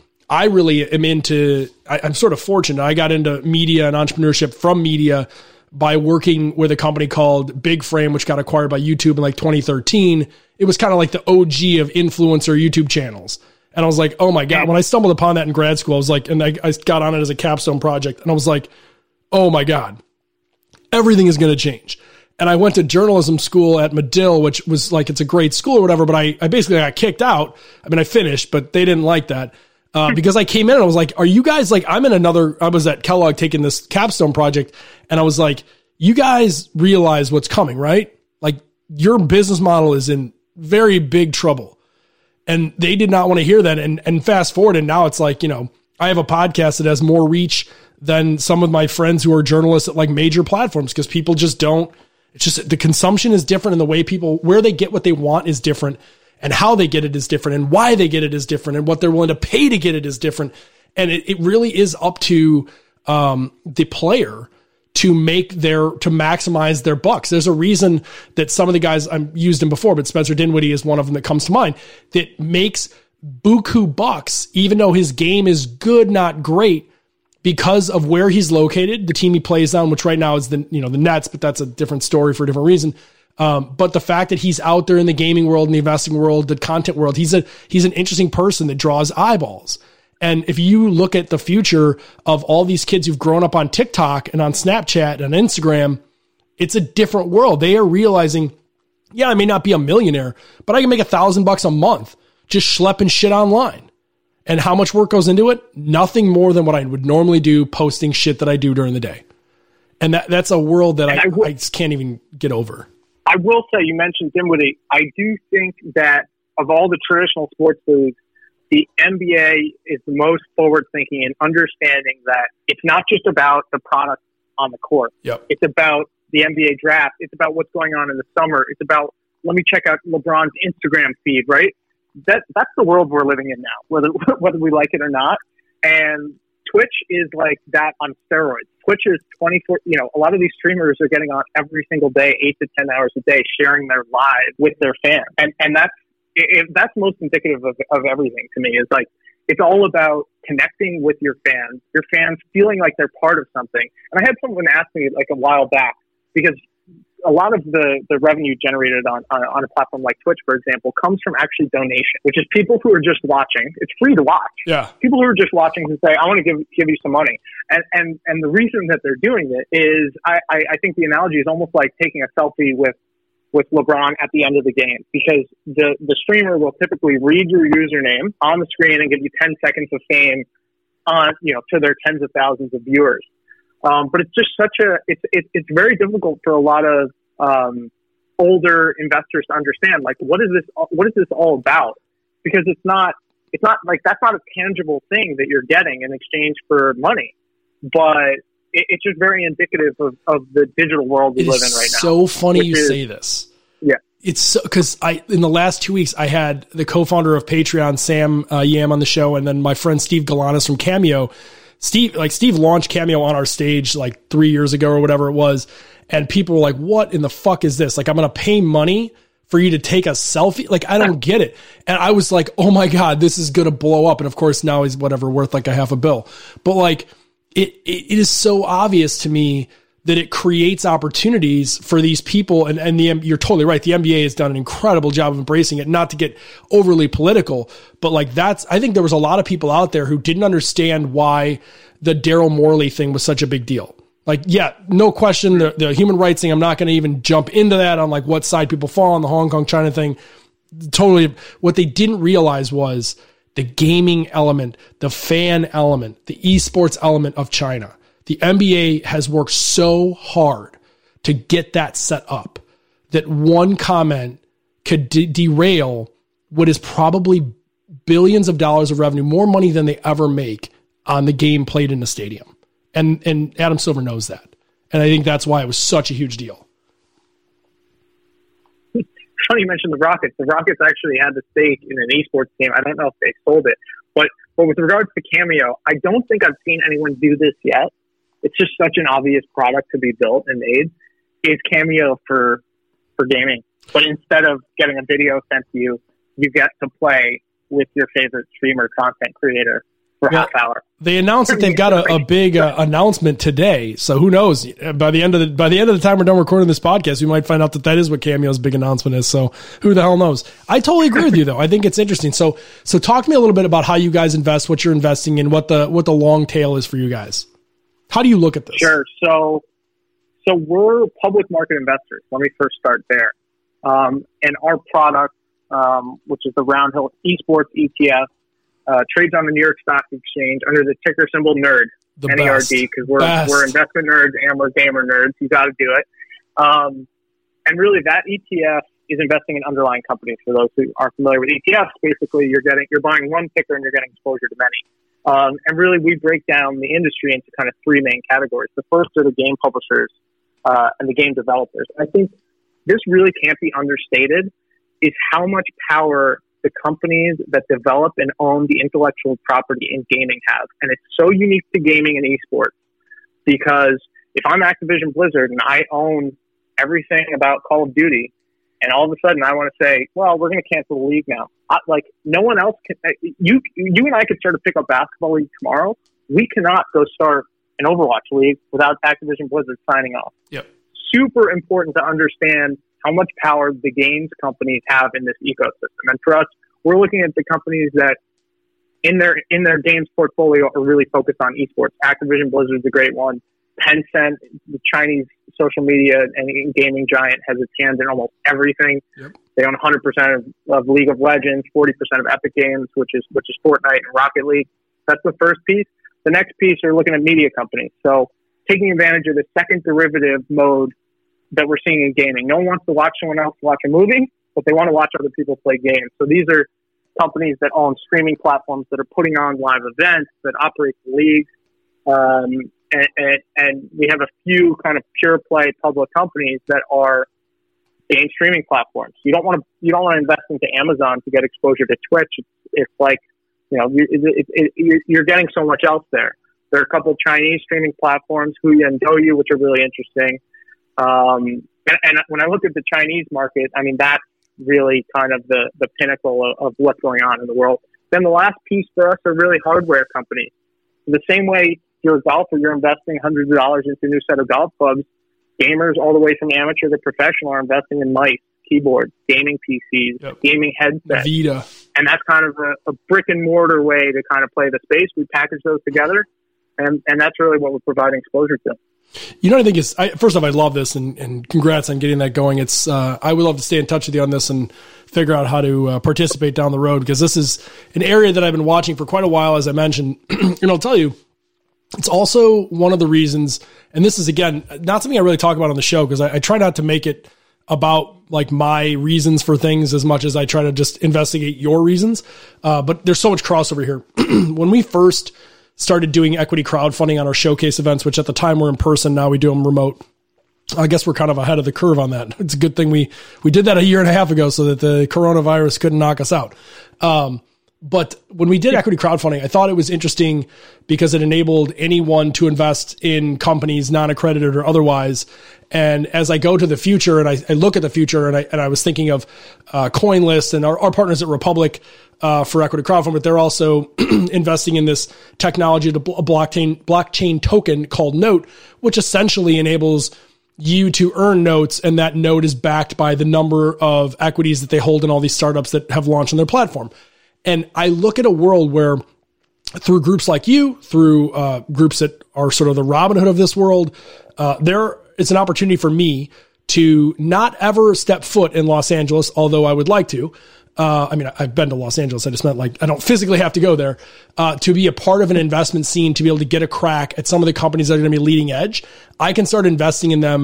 I really am into, I, I'm sort of fortunate. I got into media and entrepreneurship from media by working with a company called Big Frame, which got acquired by YouTube in like twenty thirteen. It was kind of like the O G of influencer YouTube channels. And I was like, oh my God, when I stumbled upon that in grad school, I was like, and I, I got on it as a capstone project. And I was like, oh my God, everything is going to change. And I went to journalism school at Medill, which was like, it's a great school or whatever, but I, I basically got kicked out. I mean, I finished, but they didn't like that. Uh, because I came in and I was like, are you guys like, I'm in another, I was at Kellogg taking this capstone project and I was like, you guys realize what's coming, right? Like your business model is in very big trouble. And they did not want to hear that. And, and fast forward. And now it's like, you know, I have a podcast that has more reach than some of my friends who are journalists at like major platforms because people just don't, it's just the consumption is different and the way people, where they get what they want is different. And how they get it is different and why they get it is different and what they're willing to pay to get it is different. And it, it really is up to um, the player to make their, to maximize their bucks. There's a reason that some of the guys I've used him before, but Spencer Dinwiddie is one of them that comes to mind that makes buku bucks, even though his game is good, not great, because of where he's located, the team he plays on, which right now is the, you know, the Nets, but that's a different story for a different reason. Um, but the fact that he's out there in the gaming world and the investing world, the content world, he's a, he's an interesting person that draws eyeballs. And if you look at the future of all these kids who've grown up on TikTok and on Snapchat and Instagram, it's a different world. They are realizing, yeah, I may not be a millionaire, but I can make a thousand bucks a month just schlepping shit online. And how much work goes into it? Nothing more than what I would normally do posting shit that I do during the day. And that that's a world that I, I, w- I just can't even get over. I will say, you mentioned Dinwiddie. I do think that of all the traditional sports leagues, the N B A is the most forward-thinking in understanding that it's not just about the product on the court. Yep. It's about the N B A draft. It's about what's going on in the summer. It's about, let me check out LeBron's Instagram feed, right? That That's the world we're living in now, whether whether we like it or not. And Twitch is like that on steroids. Twitch is twenty-four, you know, a lot of these streamers are getting on every single day, eight to ten hours a day, sharing their lives with their fans. And and that's, it, that's most indicative of, of everything to me, is like, it's all about connecting with your fans, your fans feeling like they're part of something. And I had someone ask me like a while back, because a lot of the, the revenue generated on, on, on a platform like Twitch, for example, comes from actually donation, which is people who are just watching. It's free to watch. Yeah. People who are just watching who say, I want to give give you some money. And and, and the reason that they're doing it is, I, I, I think the analogy is almost like taking a selfie with, with LeBron at the end of the game, because the, the streamer will typically read your username on the screen and give you ten seconds of fame on, you know, to their tens of thousands of viewers. Um, but it's just such a, it's, it, it's very difficult for a lot of, um, older investors to understand, like, what is this, what is this all about? Because it's not, it's not like, that's not a tangible thing that you're getting in exchange for money, but it, it's just very indicative of, of the digital world we it live in right now. So funny you is, say this. Yeah. It's so, cause I, in the last two weeks, I had the co-founder of Patreon, Sam uh, Yam, on the show. And then my friend Steve Galanis from Cameo. Steve, like Steve launched Cameo on our stage like three years ago or whatever it was. And people were like, what in the fuck is this? Like, I'm going to pay money for you to take a selfie. Like, I don't get it. And I was like, oh my God, this is going to blow up. And of course now he's whatever worth like a half a bill, but like it, it, it is so obvious to me that it creates opportunities for these people. And, and the, you're totally right. The N B A has done an incredible job of embracing it, not to get overly political, but like that's, I think there was a lot of people out there who didn't understand why the Daryl Morley thing was such a big deal. Like, yeah, no question, the, the human rights thing, I'm not going to even jump into that on like what side people fall on, the Hong Kong, China thing. Totally. What they didn't realize was the gaming element, the fan element, the esports element of China. The N B A has worked so hard to get that set up that one comment could de- derail what is probably billions of dollars of revenue, more money than they ever make on the game played in the stadium. And, and Adam Silver knows that. And I think that's why it was such a huge deal. Funny you mentioned the Rockets. The Rockets actually had the stake in an esports game. I don't know if they sold it, but, but with regards to Cameo, I don't think I've seen anyone do this yet. It's just such an obvious product to be built and made. Is Cameo for for gaming, but instead of getting a video sent to you, you get to play with your favorite streamer, content creator for yeah, half hour. They announced that they've got a, a big uh, announcement today, so who knows? By the end of the by the end of the time we're done recording this podcast, we might find out that that is what Cameo's big announcement is. So who the hell knows? I totally agree with you, though. I think it's interesting. So so talk to me a little bit about how you guys invest, what you're investing in, what the what the long tail is for you guys. How do you look at this? Sure. So. So we're public market investors. Let me first start there. Um, and our product, um, which is the Roundhill Esports E T F, uh, trades on the New York Stock Exchange under the ticker symbol NERD, N E R D, because we're, we're investment nerds and we're gamer nerds. You got to do it. Um, and really that E T F is investing in underlying companies. For those who aren't familiar with E T Fs, basically you're getting, you're buying one ticker and you're getting exposure to many. Um, and really we break down the industry into kind of three main categories. The first are the game publishers. Uh, and the game developers. I think this really can't be understated, is how much power the companies that develop and own the intellectual property in gaming have. And it's so unique to gaming and esports, because if I'm Activision Blizzard and I own everything about Call of Duty, and all of a sudden I want to say, well, we're going to cancel the league now. I, like, no one else can. You, you and I could start a pickup basketball league tomorrow. We cannot go start an Overwatch league without Activision Blizzard signing off. Yep. Super important to understand how much power the games companies have in this ecosystem. And for us, we're looking at the companies that in their in their games portfolio are really focused on esports. Activision Blizzard's a great one. Tencent, the Chinese social media and gaming giant, has its hands in almost everything. Yep. They own one hundred percent of, of League of Legends, forty percent of Epic Games, which is which is Fortnite and Rocket League. That's the first piece. The next piece, you're looking at media companies. So taking advantage of the second derivative mode that we're seeing in gaming. No one wants to watch someone else watch a movie, but they want to watch other people play games. So these are companies that own streaming platforms that are putting on live events, that operate the leagues. Um, and, and, and we have a few kind of pure play public companies that are game streaming platforms. You don't want to, you don't want to invest into Amazon to get exposure to Twitch. It's, it's like, you know, it, it, it, you're getting so much else there. There are a couple of Chinese streaming platforms, Huya and Douyu, which are really interesting. Um, and, and when I look at the Chinese market, I mean, that's really kind of the, the pinnacle of, of what's going on in the world. Then the last piece for us are really hardware companies. In the same way you're a golfer, you're investing hundreds of dollars into a new set of golf clubs. Gamers all the way from amateur to professional are investing in mice, keyboards, gaming P Cs, yep. gaming headsets. Vita. And that's kind of a, a brick and mortar way to kind of play the space. We package those together, and, and that's really what we're providing exposure to. You know what I think is, I, first off, I love this, and, and congrats on getting that going. It's uh, I would love to stay in touch with you on this and figure out how to uh, participate down the road, because this is an area that I've been watching for quite a while, as I mentioned. And I'll tell you, it's also one of the reasons, and this is, again, not something I really talk about on the show, because I, I try not to make it about like my reasons for things as much as I try to just investigate your reasons. Uh, but there's so much crossover here. When we first started doing equity crowdfunding on our showcase events, which at the time were in person, now we do them remote. I guess we're kind of ahead of the curve on that. It's a good thing we, we did that a year and a half ago so that the coronavirus couldn't knock us out. Um, But when we did equity crowdfunding, I thought it was interesting because it enabled anyone to invest in companies, non-accredited or otherwise. And as I go to the future and I, I look at the future, and I, and I was thinking of uh, CoinList and our, our partners at Republic uh, for equity crowdfunding, but they're also investing in this technology, a blockchain, blockchain token called Note, which essentially enables you to earn notes, and that note is backed by the number of equities that they hold in all these startups that have launched on their platform. And I look at a world where through groups like you, through uh, groups that are sort of the Robinhood of this world, uh, there it's an opportunity for me to not ever step foot in Los Angeles, although I would like to. Uh, I mean, I've been to Los Angeles. I just meant like I don't physically have to go there uh, to be a part of an investment scene, to be able to get a crack at some of the companies that are going to be leading edge. I can start investing in them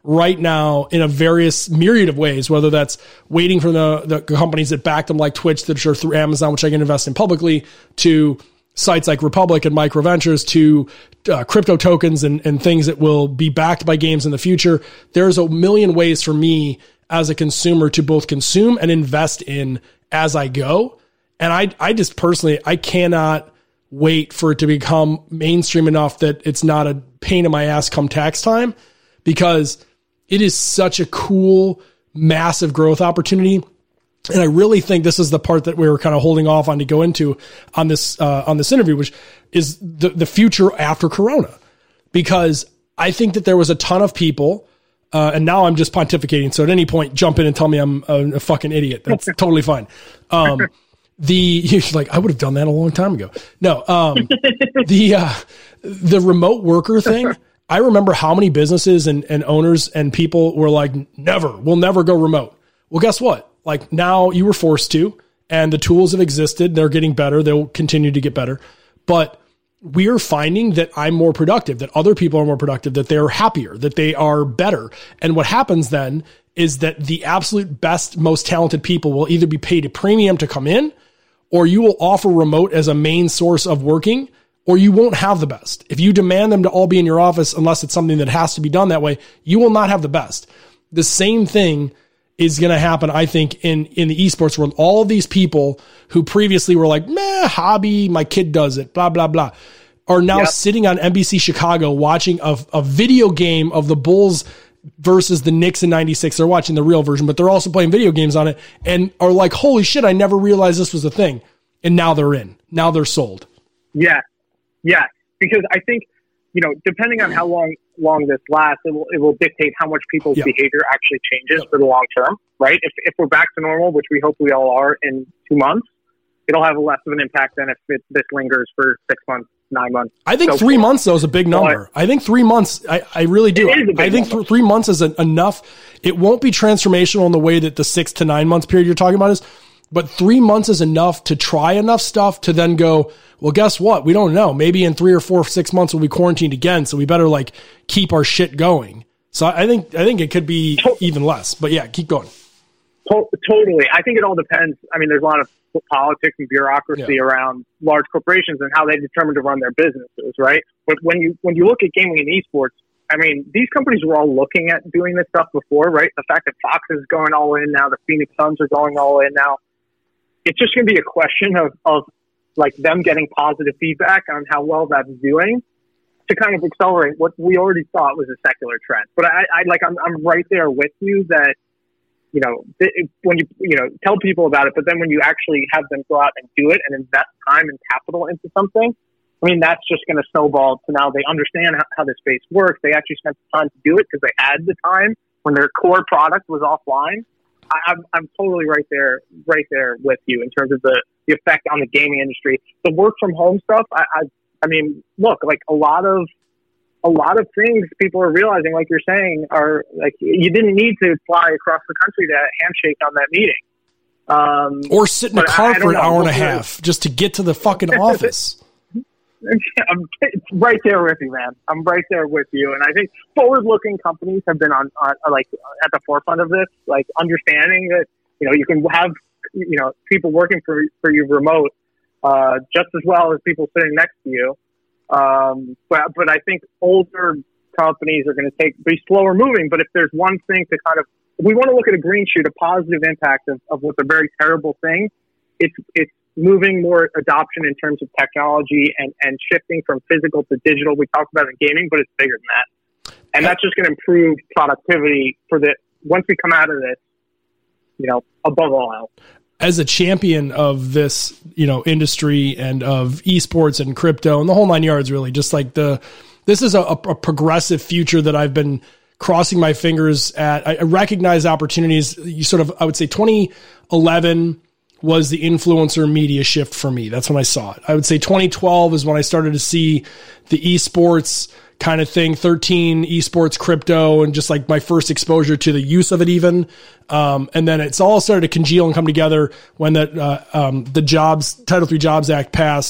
right now in a various myriad of ways, whether that's waiting for the, the companies that back them like Twitch that are through Amazon, which I can invest in publicly, to sites like Republic and Microventures, to uh, crypto tokens and, and things that will be backed by games in the future. There's a million ways for me as a consumer to both consume and invest in as I go. And I, I just personally, I cannot wait for it to become mainstream enough that it's not a pain in my ass come tax time, because it is such a cool, massive growth opportunity. And I really think this is the part that we were kind of holding off on to go into on this, uh, on this interview, which is the, the future after Corona, because I think that there was a ton of people, uh, and now I'm just pontificating. So at any point, jump in and tell me I'm a, a fucking idiot. That's totally fine. Um, the, you're like, I would have done that a long time ago. No, um, the, uh, the remote worker thing. I remember how many businesses and, and owners and people were like, never, we'll never go remote. Well, guess what? Like, now you were forced to, and the tools have existed. They're getting better. They'll continue to get better. But we are finding that I'm more productive, that other people are more productive, that they're happier, that they are better. And what happens then is that the absolute best, most talented people will either be paid a premium to come in, or you will offer remote as a main source of working, or you won't have the best. If you demand them to all be in your office, unless it's something that has to be done that way, you will not have the best. The same thing is going to happen, I think, in, in the esports world. All of these people who previously were like, meh, hobby, my kid does it, blah, blah, blah, are now yep. sitting on N B C Chicago watching a, a video game of the Bulls versus the Knicks in ninety-six. They're watching the real version, but they're also playing video games on it and are like, holy shit, I never realized this was a thing. And now they're in. Now they're sold. Yeah. Yeah. Because I think, you know, depending on how long long this lasts, it will it will dictate how much people's yep. behavior actually changes yep. for the long term, right? If if we're back to normal, which we hope we all are in two months, it'll have less of an impact than if it, this lingers for six months, nine months. I think so three forth. months though is a big number. But I think three months. I, I really do. I think th- three months is a, enough. It won't be transformational in the way that the six to nine months period you're talking about is. But three months is enough to try enough stuff to then go, well, guess what? We don't know. Maybe in three or four, six months we'll be quarantined again. So we better like keep our shit going. So I think, I think it could be even less, but yeah, keep going. Totally. I think it all depends. I mean, there's a lot of politics and bureaucracy yeah. around large corporations and how they determine to run their businesses, right? But when you, when you look at gaming and esports, I mean, these companies were all looking at doing this stuff before, right? The fact that Fox is going all in now, the Phoenix Suns are going all in now. It's just going to be a question of, of like them getting positive feedback on how well that's doing to kind of accelerate what we already thought was a secular trend. But I, I like, I'm, I'm right there with you that, you know, it, when you, you know, tell people about it, but then when you actually have them go out and do it and invest time and capital into something, I mean, that's just going to snowball to now they understand how, how the space works. They actually spent the time to do it because they had the time when their core product was offline. I'm I'm totally right there, right there with you in terms of the, the effect on the gaming industry. The work from home stuff. I, I I mean, look, like a lot of a lot of things people are realizing, like you're saying, are like you didn't need to fly across the country to handshake on that meeting, um, or sit in a car for an hour and a half just to get to the fucking office. I'm right there with you, man. I'm right there with you. And I think forward-looking companies have been on, on like at the forefront of this, like understanding that, you know, you can have, you know, people working for, for you remote, uh, just as well as people sitting next to you. Um, but, but I think older companies are going to take, be slower moving. But if there's one thing to kind of, if we want to look at a green shoot, a positive impact of, of what's a very terrible thing, it's, it's, moving more adoption in terms of technology and, and shifting from physical to digital. We talked about it in gaming, but it's bigger than that. And that's just going to improve productivity for the, once we come out of this, you know, above all else. As a champion of this, you know, industry and of esports and crypto and the whole nine yards, really, just like the, this is a, a progressive future that I've been crossing my fingers at. I recognize opportunities. You sort of, I would say twenty eleven was the influencer media shift for me. That's when I saw it. I would say twenty twelve is when I started to see the esports kind of thing, thirteen esports crypto, and just like my first exposure to the use of it even. Um, and then it's all started to congeal and come together when that, uh, um, the jobs, Title three Jobs Act passed.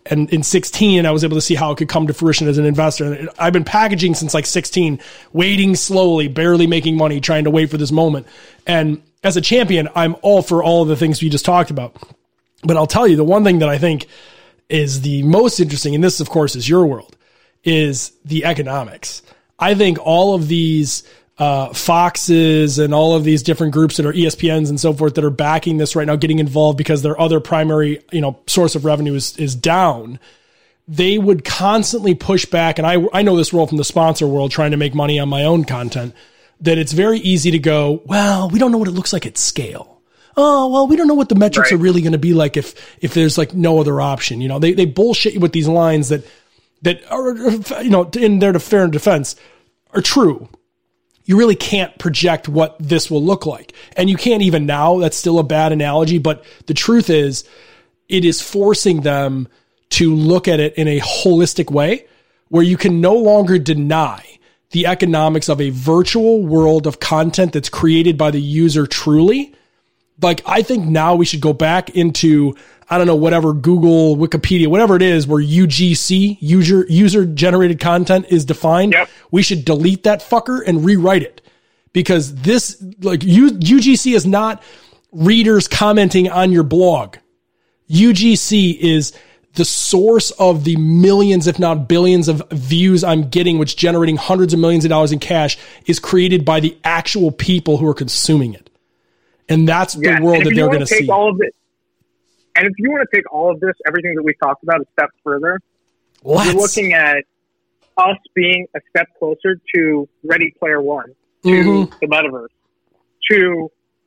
And in sixteen, I was able to see how it could come to fruition as an investor. And I've been packaging since like sixteen, waiting slowly, barely making money, trying to wait for this moment. And as a champion, I'm all for all of the things we just talked about. But I'll tell you, the one thing that I think is the most interesting, and this, of course, is your world, is the economics. I think all of these uh, Foxes and all of these different groups that are E S P Ns and so forth that are backing this right now, getting involved because their other primary, you know, source of revenue is, is down. They would constantly push back. And I, I know this world from the sponsor world, trying to make money on my own content, that it's very easy to go, well, we don't know what it looks like at scale. Oh, well, we don't know what the metrics right. are really going to be like if, if there's like no other option. You know, they, they bullshit you with these lines that, that are, you know, in their fair defense are true. You really can't project what this will look like. And you can't even now. That's still a bad analogy. But the truth is, it is forcing them to look at it in a holistic way where you can no longer deny the economics of a virtual world of content that's created by the user truly. Like, I think now we should go back into, I don't know, whatever, Google, Wikipedia, whatever it is, where U G C, user user generated content, is defined. Yep. We should delete that fucker and rewrite it, because this, like, U, UGC is not readers commenting on your blog. U G C is the source of the millions, if not billions, of views I'm getting, which generating hundreds of millions of dollars in cash, is created by the actual people who are consuming it. And that's the yeah, world that they're going to see. All of it, and if you want to take all of this, everything that we talked about, a step further, Let's. you're looking at us being a step closer to Ready Player One, to mm-hmm. the metaverse, to,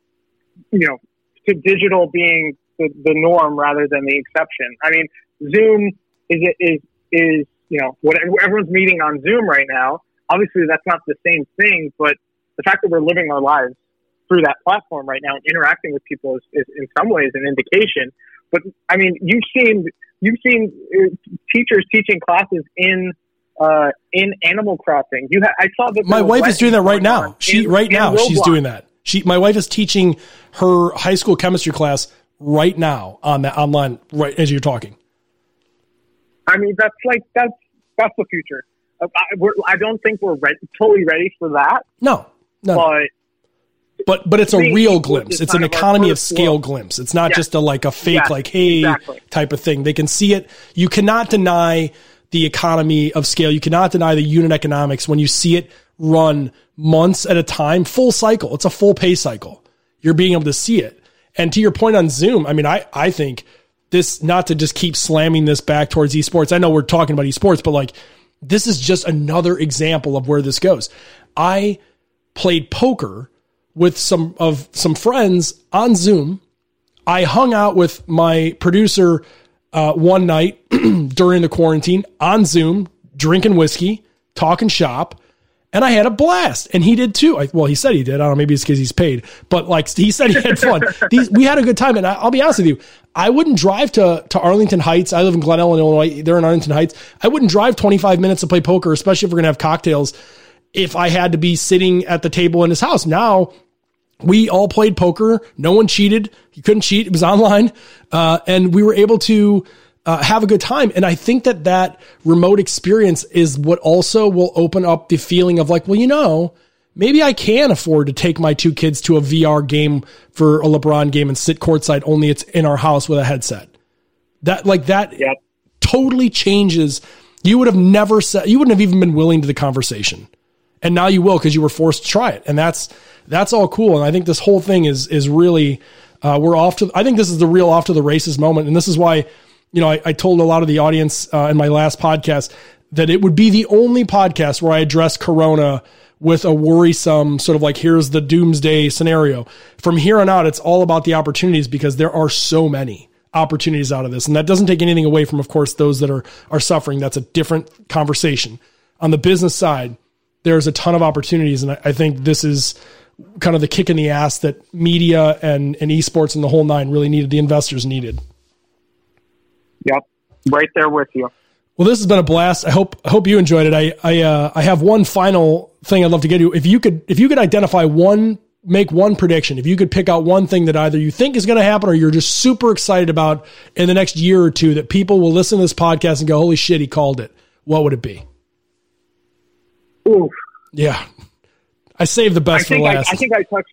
you know, to digital being the, the norm rather than the exception. I mean, Zoom is is is you know what everyone's meeting on Zoom right now. Obviously, that's not the same thing, but the fact that we're living our lives through that platform right now and interacting with people is, is in some ways an indication. But I mean, you've seen you've seen teachers teaching classes in uh, in Animal Crossing. You ha- I saw that my wife is doing that right now. She in, right now she's doing that. She my wife is teaching her high school chemistry class right now on that online right as you're talking. I mean, that's like that's that's the future. I, we're, I don't think we're re- totally ready for that. No, no. But But but it's a real glimpse. It's an economy of scale glimpse. It's not yes. just a like a fake yes, like hey exactly. type of thing. They can see it. You cannot deny the economy of scale. You cannot deny the unit economics when you see it run months at a time, full cycle. It's a full pay cycle. You're being able to see it. And to your point on Zoom, I mean, I I think this, not to just keep slamming this back towards esports. I know we're talking about esports, but like this is just another example of where this goes. I played poker with some of some friends on Zoom. I hung out with my producer uh, one night during the quarantine on Zoom, drinking whiskey, talking shop, and I had a blast. And he did too. I, well, he said he did. I don't know, maybe it's because he's paid, but like he said he had fun. These, we had a good time. And I, I'll be honest with you, I wouldn't drive to, to Arlington Heights. I live in Glen Ellen, Illinois. They're in Arlington Heights. I wouldn't drive twenty-five minutes to play poker, especially if we're going to have cocktails, if I had to be sitting at the table in his house. Now, we all played poker. No one cheated. You couldn't cheat. It was online. Uh, and we were able to uh, have a good time. And I think that that remote experience is what also will open up the feeling of like, well, you know, maybe I can afford to take my two kids to a V R game for a LeBron game and sit courtside, only it's in our house with a headset. That like that yep. totally changes. You would have never said, you wouldn't have even been willing to the conversation. And now you will, because you were forced to try it. And that's, that's all cool. And I think this whole thing is, is really, uh, we're off to, I think this is the real off to the races moment. And this is why, you know, I, I told a lot of the audience uh, in my last podcast that it would be the only podcast where I address Corona with a worrisome sort of like, here's the doomsday scenario. From here on out, it's all about the opportunities, because there are so many opportunities out of this. And that doesn't take anything away from, of course, those that are, are suffering. That's a different conversation. On the business side, there's a ton of opportunities. And I, I think this is kind of the kick in the ass that media and, and esports and the whole nine really needed, the investors needed. Yep. Right there with you. Well, this has been a blast. I hope, I hope you enjoyed it. I, I, uh, I have one final thing I'd love to get to. If you could, if you could identify one make one prediction, if you could pick out one thing that either you think is going to happen or you're just super excited about in the next year or two that people will listen to this podcast and go, holy shit, he called it, what would it be? Oof. Yeah. I saved the best for last. I, I think I touched.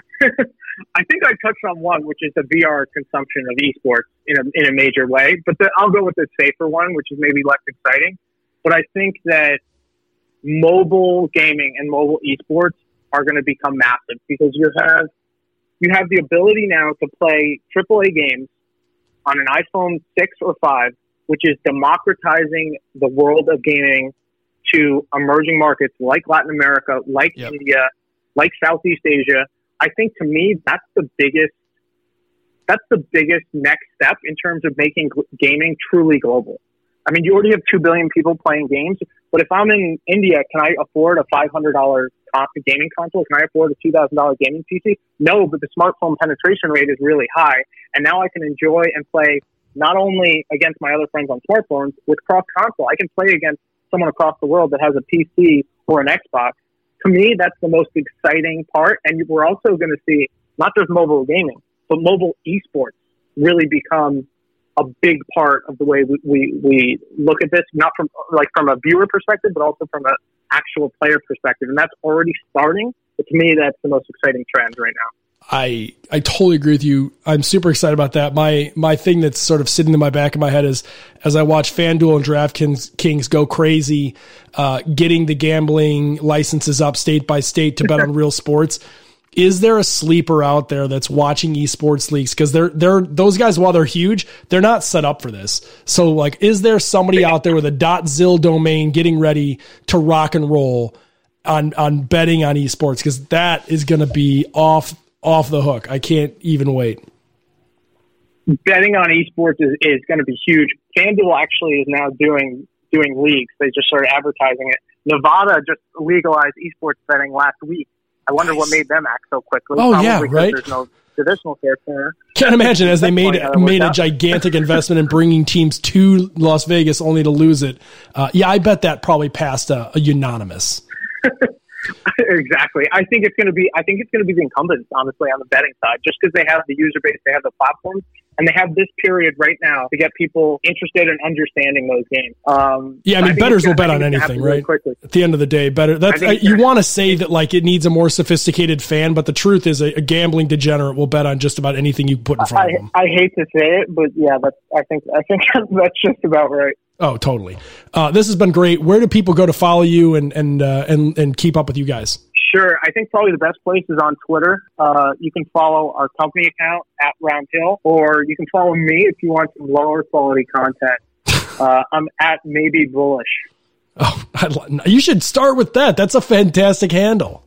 I think I touched on one, which is the V R consumption of esports in a in a major way. But the, I'll go with the safer one, which is maybe less exciting. But I think that mobile gaming and mobile esports are going to become massive because you have you have the ability now to play triple A games on an iPhone six or five, which is democratizing the world of gaming to emerging markets like Latin America, like yep. India, like Southeast Asia. I think to me, that's the biggest, that's the biggest next step in terms of making gaming truly global. I mean, you already have two billion people playing games, but if I'm in India, can I afford a five hundred dollars gaming console? Can I afford a two thousand dollars gaming P C? No, but the smartphone penetration rate is really high. And now I can enjoy and play not only against my other friends on smartphones, with cross console. I can play against someone across the world that has a P C or an Xbox. To me, that's the most exciting part. And we're also going to see not just mobile gaming, but mobile esports really become a big part of the way we, we, we look at this, not from like from a viewer perspective, but also from an actual player perspective. And that's already starting. But to me, that's the most exciting trend right now. I, I totally agree with you. I'm super excited about that. My, my thing that's sort of sitting in my back of my head is as I watch FanDuel and DraftKings Kings go crazy, uh, getting the gambling licenses up state by state to bet on real sports. Is there a sleeper out there that's watching esports leagues? Cause they're, they're, those guys, while they're huge, they're not set up for this. So like, is there somebody out there with a .zil domain getting ready to rock and roll on, on betting on esports? Cause that is going to be off, off the hook. I can't even wait. Betting on esports is, is going to be huge. FanDuel actually is now doing doing leagues. They just started advertising it. Nevada just legalized esports betting last week. I wonder nice. What made them act so quickly. Oh, Probably yeah, right? There's no traditional care center. Can't imagine as they made made a gigantic investment in bringing teams to Las Vegas only to lose it. Uh, yeah, I bet that probably passed a, a unanimous. Exactly. I think it's going to be. I think it's going to be the incumbents, honestly, on the betting side, just because they have the user base, they have the platform, and they have this period right now to get people interested in understanding those games. Um, yeah, I mean, I bettors will bet on anything, right? Really At the end of the day, better. That's uh, you want to say that like it needs a more sophisticated fan, but the truth is, a, a gambling degenerate will bet on just about anything you put in front I, of them. I hate to say it, but yeah, that's. I think. I think that's just about right. Oh, totally. Uh, this has been great. Where do people go to follow you and and uh, and and keep up with you guys? Sure. I think probably the best place is on Twitter. Uh, you can follow our company account at Round Hill, or you can follow me if you want some lower quality content. Uh, I'm at Maybe Bullish. Oh, I, you should start with that. That's a fantastic handle.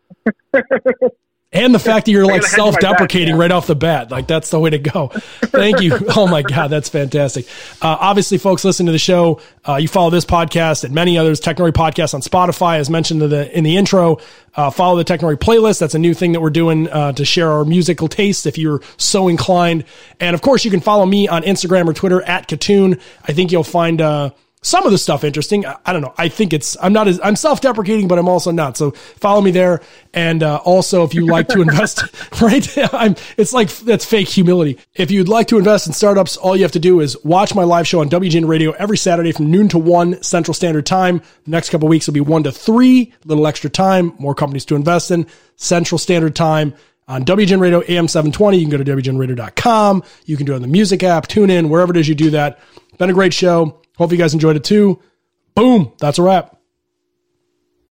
And the fact that you're like self-deprecating back, yeah. right off the bat, like that's the way to go. Thank you. Oh my God, that's fantastic. Uh, obviously, folks, listen to the show. Uh, you follow this podcast and many others. Technori podcast on Spotify, as mentioned in the in the intro. Uh, follow the Technori playlist. That's a new thing that we're doing uh, to share our musical tastes, if you're so inclined. And of course, you can follow me on Instagram or Twitter at Katoon. I think you'll find. Uh, Some of the stuff interesting. I, I don't know. I think it's, I'm not as, I'm self-deprecating, but I'm also not. So follow me there. And, uh, also if you like to invest, right? I'm, it's like, that's fake humility. If you'd like to invest in startups, all you have to do is watch my live show on W G N Radio every Saturday from noon to one Central Standard Time. The next couple of weeks will be one to three, a little extra time, more companies to invest in, Central Standard Time on W G N Radio A M seven twenty. You can go to W G N radio dot com. You can do it on the music app, tune in, wherever it is you do that. Been a great show. Hope you guys enjoyed it too. Boom. That's a wrap.